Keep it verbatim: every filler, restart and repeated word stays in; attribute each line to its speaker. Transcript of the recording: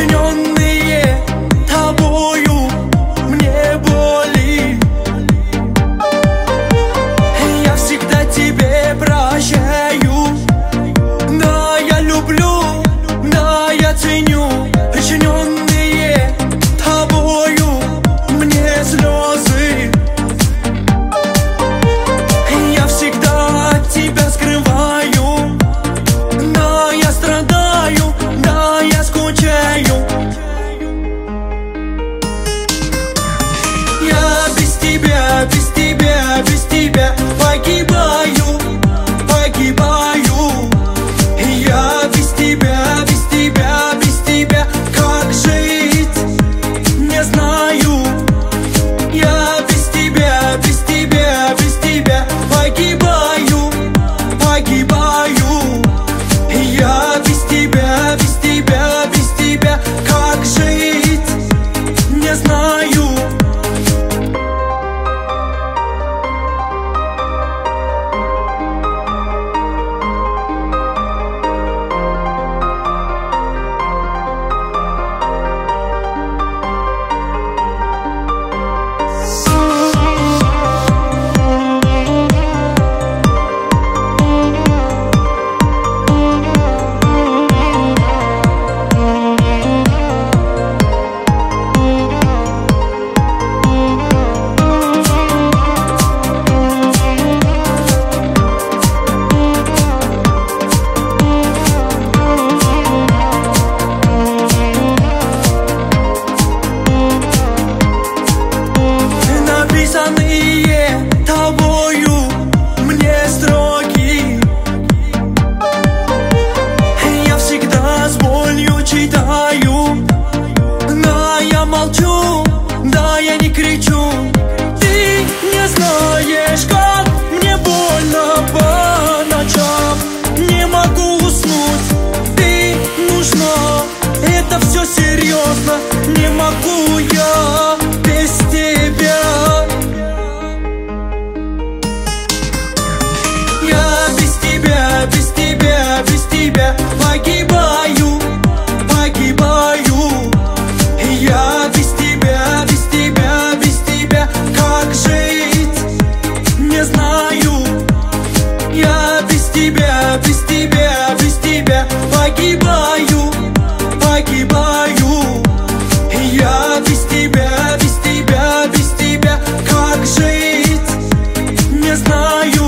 Speaker 1: причиненные тобою мне боли. Я всегда тебе прощаю. Да, я люблю, да, я ценю причиненные тобою мне слезы. Я всегда от тебя скрываю. Да, я страдаю, да, я скучаю. Я без тебя, без тебя, без тебя погибаю, погибаю. Я без тебя, без тебя, без тебя как жить не знаю. Я без тебя, без тебя, без тебя погибаю, погибаю. Я без тебя, без тебя, без тебя как жить не знаю. Написанные тобою мне строки я всегда с болью читаю. Да, я молчу, да, я не кричу. Ты не знаешь, как мне больно по ночам. Не могу уснуть, ты нужна. Это все серьезно, не могу я без тебя. Без тебя, без тебя погибаю, погибаю. Я без тебя, без тебя, без тебя как жить не знаю. Я без тебя, без тебя, без тебя погибаю, погибаю. Я без тебя, без тебя, без тебя как жить не знаю.